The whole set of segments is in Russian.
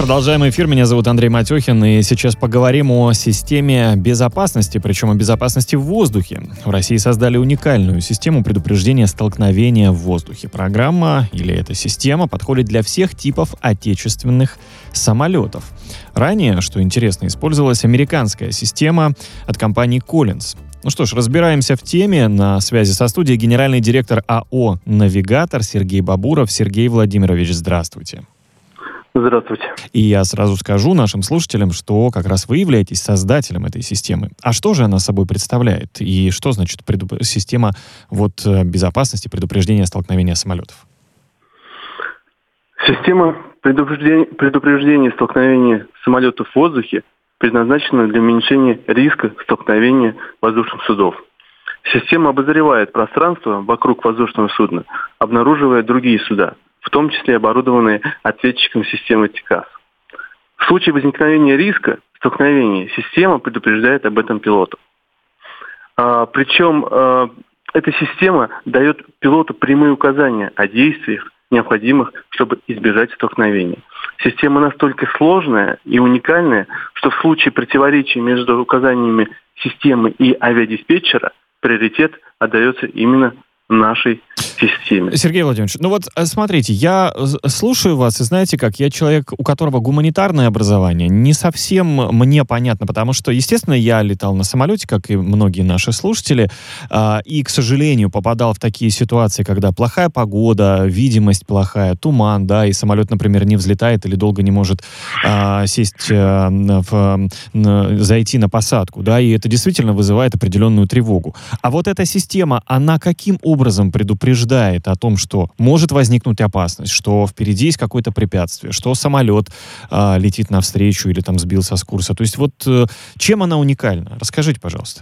Продолжаем эфир. Меня зовут Андрей Матехин, и сейчас поговорим о системе безопасности, причем о безопасности в воздухе. В России создали уникальную систему предупреждения столкновения в воздухе. Программа или эта система подходит для всех типов отечественных самолетов. Ранее, что интересно, использовалась американская система от компании Collins. Ну что ж, разбираемся в теме. На связи со студией генеральный директор АО «Навигатор» Сергей Бабуров. Сергей Владимирович, здравствуйте. Здравствуйте. И я сразу скажу нашим слушателям, что как раз вы являетесь создателем этой системы. А что же она собой представляет? И что значит система безопасности, предупреждения столкновения самолетов? Система предупреждения столкновения самолетов в воздухе предназначена для уменьшения риска столкновения воздушных судов. Система обозревает пространство вокруг воздушного судна, обнаруживая другие суда, в том числе оборудованные ответчиком системы ТИКАС. В случае возникновения риска столкновения система предупреждает об этом пилоту. Причем эта система дает пилоту прямые указания о действиях, необходимых, чтобы избежать столкновения. Система настолько сложная и уникальная, что в случае противоречия между указаниями системы и авиадиспетчера приоритет отдается именно нашей системе. Сергей Владимирович, смотрите, я слушаю вас, и знаете как, я человек, у которого гуманитарное образование, не совсем мне понятно, потому что, естественно, я летал на самолете, как и многие наши слушатели, и, к сожалению, попадал в такие ситуации, когда плохая погода, видимость плохая, туман, да, и самолет, например, не взлетает или долго не может зайти на посадку, да, и это действительно вызывает определенную тревогу. А вот эта система, она каким образом предупреждает о том, что может возникнуть опасность, что впереди есть какое-то препятствие, что самолет летит навстречу или там сбился с курса. То есть чем она уникальна? Расскажите, пожалуйста.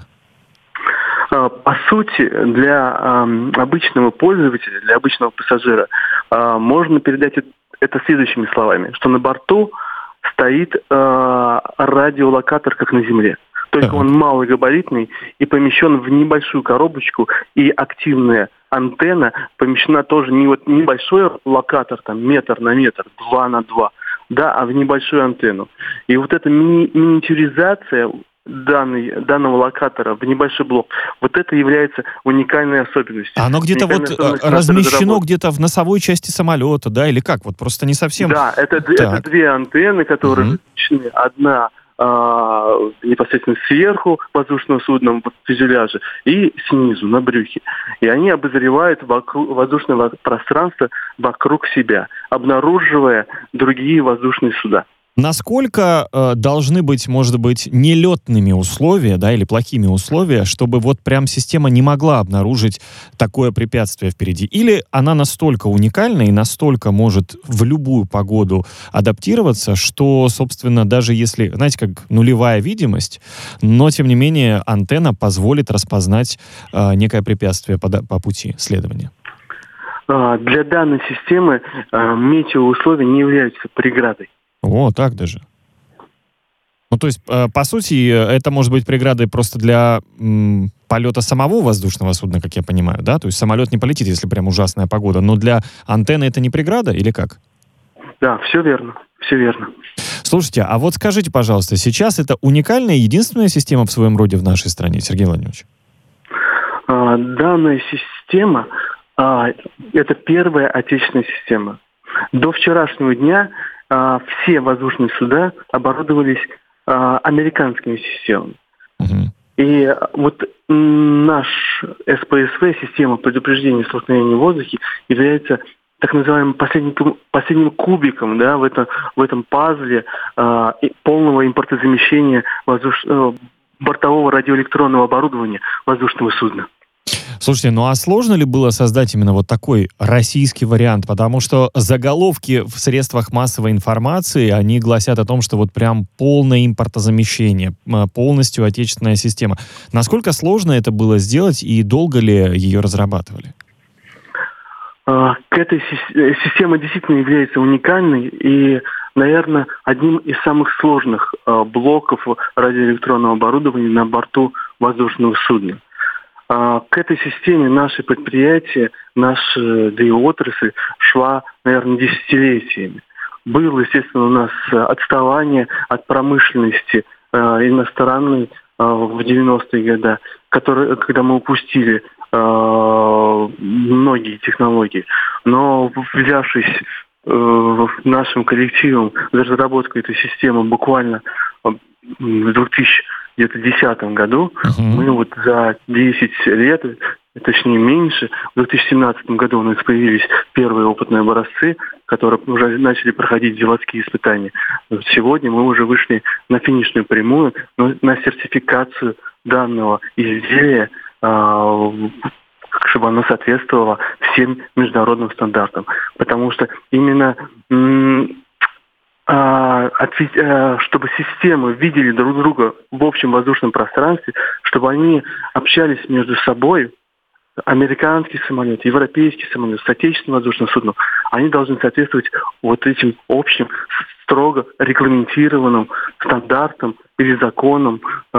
По сути, для обычного пользователя, для обычного пассажира можно передать это следующими словами, что на борту стоит радиолокатор, как на Земле. Только он малогабаритный и помещен в небольшую коробочку, и активная антенна помещена тоже не небольшой локатор, там, метр на метр, 2 на 2, да, а в небольшую антенну. И эта миниатюризация данного локатора в небольшой блок, это является уникальной особенностью. Оно где-то размещено где-то в носовой части самолета, да, или как? Просто не совсем... Да, это две антенны, которые размещены. Одна непосредственно сверху воздушного судна в фюзеляже и снизу, на брюхе. И они обозревают воздушное пространство вокруг себя, обнаруживая другие воздушные суда. Насколько должны быть, может быть, нелетными условия, да, или плохими условия, чтобы прям система не могла обнаружить такое препятствие впереди? Или она настолько уникальна и настолько может в любую погоду адаптироваться, что, собственно, даже если, знаете, как нулевая видимость, но, тем не менее, антенна позволит распознать некое препятствие по пути следования? Для данной системы метеоусловия не являются преградой. О, так даже. То есть, по сути, это может быть преградой просто для полета самого воздушного судна, как я понимаю, да? То есть самолет не полетит, если прям ужасная погода, но для антенны это не преграда или как? Да, все верно, все верно. Слушайте, а скажите, пожалуйста, сейчас это уникальная, единственная система в своем роде в нашей стране, Сергей Владимирович? Данная система это первая отечественная система. До вчерашнего дня все воздушные суда оборудовались американскими системами. И наш СПСВ, система предупреждения столкновения в воздухе, является так называемым последним кубиком, да, в этом пазле полного импортозамещения бортового радиоэлектронного оборудования воздушного судна. Слушайте, а сложно ли было создать именно такой российский вариант? Потому что заголовки в средствах массовой информации, они гласят о том, что прям полное импортозамещение, полностью отечественная система. Насколько сложно это было сделать и долго ли ее разрабатывали? Эта система действительно является уникальной и, наверное, одним из самых сложных блоков радиоэлектронного оборудования на борту воздушного судна. К этой системе наше предприятие, наша отрасль шла, наверное, десятилетиями. было, естественно, у нас отставание от промышленности иностранной в 90-е годы, когда мы упустили многие технологии. Но взявшись нашим коллективом за разработку этой системы буквально в 2010 году, мы вот за 10 лет, точнее меньше, в 2017 году у нас появились первые опытные образцы, которые уже начали проходить заводские испытания. Сегодня мы уже вышли на финишную прямую, на сертификацию данного изделия, чтобы оно соответствовало всем международным стандартам. Потому что именно чтобы системы видели друг друга в общем воздушном пространстве, чтобы они общались между собой, американский самолет, европейский самолет, с отечественным воздушным судном, они должны соответствовать вот этим общим, строго регламентированным стандартам или законам,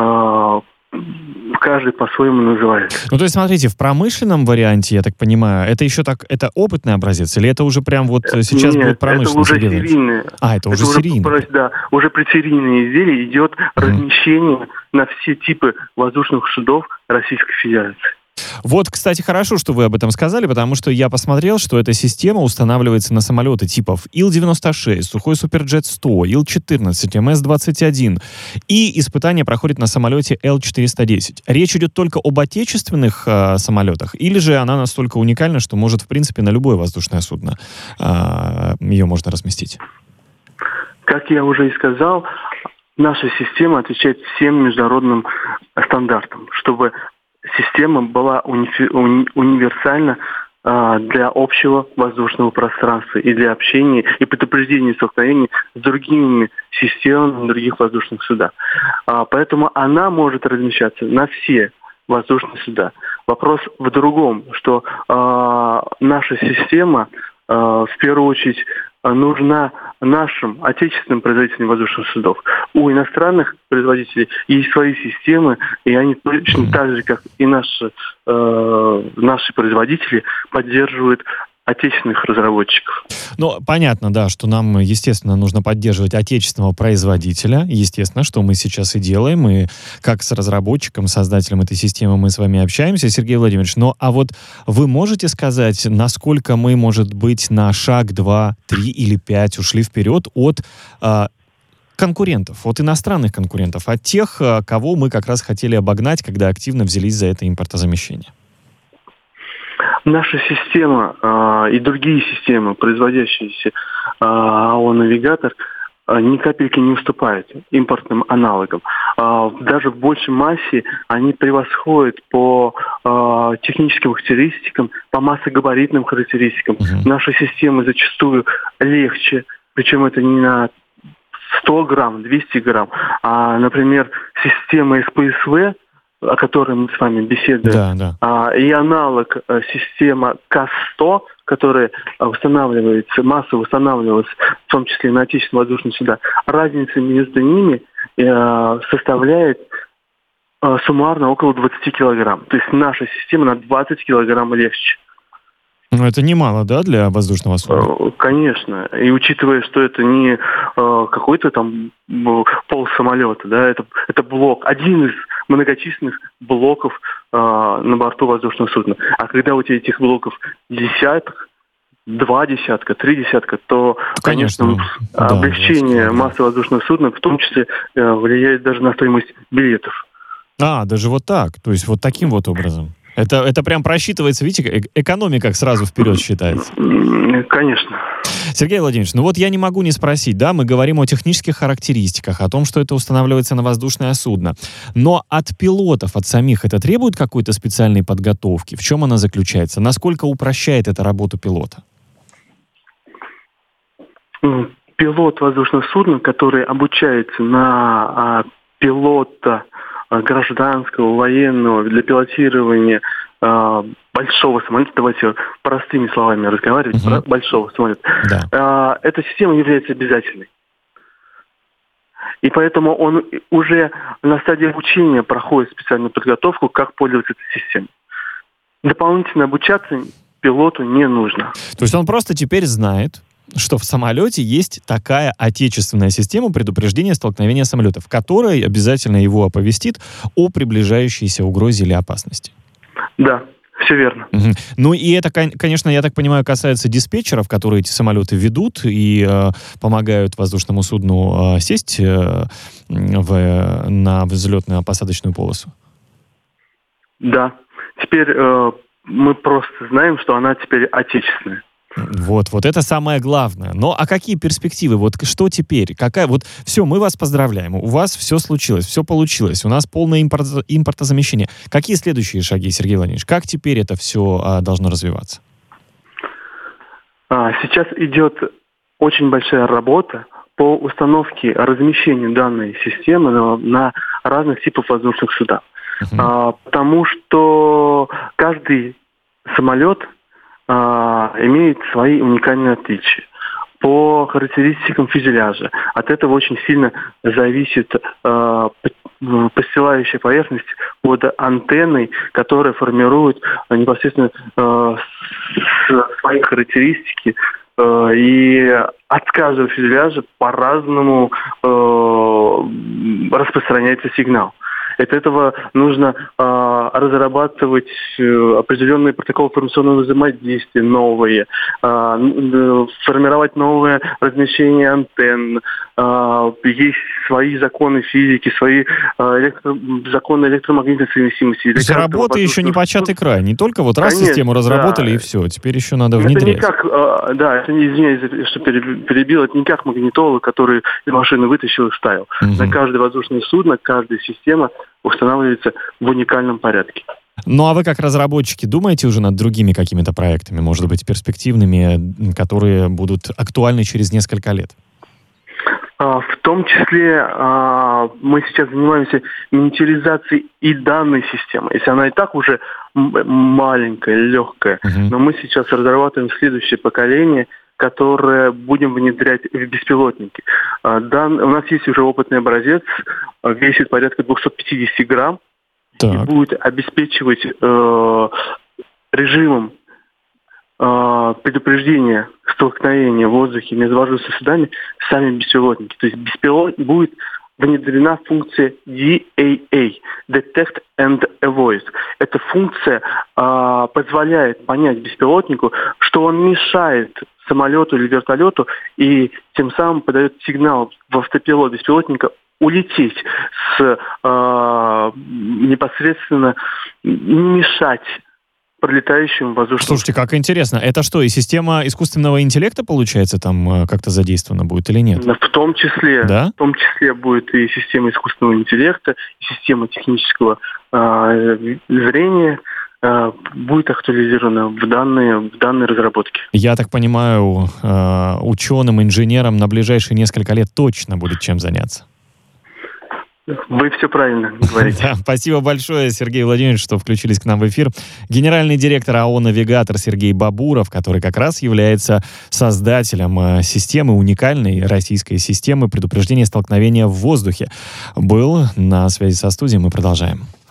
каждый по-своему называется. Ну, то есть, смотрите, в промышленном варианте, я так понимаю, это еще так, это опытный образец, или это уже прям вот сейчас будет промышленный? Это уже серийное. Это уже серийное. Да, уже предсерийное изделие идет размещение на все типы воздушных судов Российской Федерации. Вот, кстати, хорошо, что вы об этом сказали, потому что я посмотрел, что эта система устанавливается на самолеты типов Ил-96, Сухой Суперджет-100, Ил-14, МС-21. И испытания проходят на самолете Л-410. Речь идет только об отечественных самолетах, или же она настолько уникальна, что может, в принципе, на любое воздушное судно ее можно разместить? Как я уже и сказал, наша система отвечает всем международным стандартам, чтобы система была универсальна для общего воздушного пространства и для общения и предупреждения столкновений с другими системами других воздушных судов. Поэтому она может размещаться на все воздушные суда. Вопрос в другом, что наша система в первую очередь нужна нашим отечественным производителям воздушных судов. У иностранных производителей есть свои системы, и они точно так же, как и наши производители, поддерживают отечественных разработчиков. Ну, понятно, да, что нам, естественно, нужно поддерживать отечественного производителя. Естественно, что мы сейчас и делаем. И как с разработчиком, создателем этой системы мы с вами общаемся, Сергей Владимирович. Ну, а вот вы можете сказать, насколько мы, может быть, на шаг, 2, 3 или 5 ушли вперед от конкурентов, от иностранных конкурентов, от тех, кого мы как раз хотели обогнать, когда активно взялись за это импортозамещение? Наша система и другие системы, производящиеся АО «Навигатор», ни капельки не уступают импортным аналогам. Даже в большей массе они превосходят по техническим характеристикам, по массогабаритным характеристикам. Наши системы зачастую легче, причем это не на 100 грамм, 200 грамм, а, например, система СПСВ, о которой мы с вами беседуем, и аналог система КАС-100, которая массово устанавливалась, в том числе на отечественные воздушные суда, разница между ними составляет суммарно около 20 килограмм. То есть наша система на 20 килограмм легче. Ну, это немало, да, для воздушного судна? Конечно. И учитывая, что это не какой-то там полсамолета, да, это блок, один из многочисленных блоков на борту воздушного судна. А когда у тебя этих блоков десяток, 2 десятка, 3 десятка, то, конечно, облегчение массы воздушного судна в том числе влияет даже на стоимость билетов. Даже вот так. То есть вот таким вот образом. Это прям просчитывается, видите, экономика сразу вперед считается. Конечно. Сергей Владимирович, ну вот я не могу не спросить, да, мы говорим о технических характеристиках, о том, что это устанавливается на воздушное судно. Но от пилотов, от самих, это требует какой-то специальной подготовки? В чем она заключается? Насколько упрощает это работу пилота? Пилот воздушного судна, который обучается на пилота гражданского, военного, для пилотирования большого самолета, давайте простыми словами разговаривать, большого самолета, эта система является обязательной. И поэтому он уже на стадии обучения проходит специальную подготовку, как пользоваться этой системой. Дополнительно обучаться пилоту не нужно. То есть он просто теперь знает, что в самолете есть такая отечественная система предупреждения столкновения самолетов, которая обязательно его оповестит о приближающейся угрозе или опасности. Да, все верно. Угу. Ну и это, конечно, я так понимаю, касается диспетчеров, которые эти самолеты ведут и помогают воздушному судну сесть на взлетно-посадочную полосу. Да. Теперь мы просто знаем, что она теперь отечественная. Вот это самое главное. Но а какие перспективы? Вот что теперь? Все, мы вас поздравляем. У вас все случилось, все получилось. У нас полное импортозамещение. Какие следующие шаги, Сергей Владимирович? Как теперь это все должно развиваться? Сейчас идет очень большая работа по установке размещению данной системы на разных типах воздушных судов. Потому что каждый самолет имеет свои уникальные отличия по характеристикам фюзеляжа. От этого очень сильно зависит постилающая поверхность под антенной, которая формирует непосредственно свои характеристики, и от каждого фюзеляжа по-разному распространяется сигнал. От этого нужно разрабатывать определенные протоколы информационного взаимодействия новые, формировать новое размещение антенн. Есть свои законы физики, свои законы электромагнитной совместимости. То есть работа еще не початый край. Не только раз систему разработали и все. Теперь еще надо внедрять. Это не как, извиняюсь, что перебил, это не как магнитолог, который из машины вытащил и вставил. На каждое воздушное судно, каждая система устанавливается в уникальном порядке. Ну, а вы как разработчики думаете уже над другими какими-то проектами, может быть, перспективными, которые будут актуальны через несколько лет? В том числе мы сейчас занимаемся миниатюризацией и данной системы. Если она и так уже маленькая, легкая, но мы сейчас разрабатываем следующее поколение, которое будем внедрять в беспилотники. У нас есть уже опытный образец, весит порядка 250 грамм, и будет обеспечивать режимом предупреждения столкновения в воздухе между воздушными судами сами беспилотники. То есть будет внедрена функция DAA – Detect and Avoid. Эта функция позволяет понять беспилотнику, что он мешает самолету или вертолету, и тем самым подает сигнал в автопилот беспилотника улететь непосредственно не мешать пролетающим воздушным. Слушайте, как интересно. Это что, и система искусственного интеллекта, получается, там как-то задействована будет или нет? В том числе. Да? В том числе будет и система искусственного интеллекта, и система технического зрения будет актуализирована в данной разработке. Я так понимаю, ученым, инженерам на ближайшие несколько лет точно будет чем заняться. Вы все правильно говорите. Да, спасибо большое, Сергей Владимирович, что включились к нам в эфир. Генеральный директор АО «Навигатор» Сергей Бабуров, который как раз является создателем системы, уникальной российской системы предупреждения столкновения в воздухе, был на связи со студией. Мы продолжаем.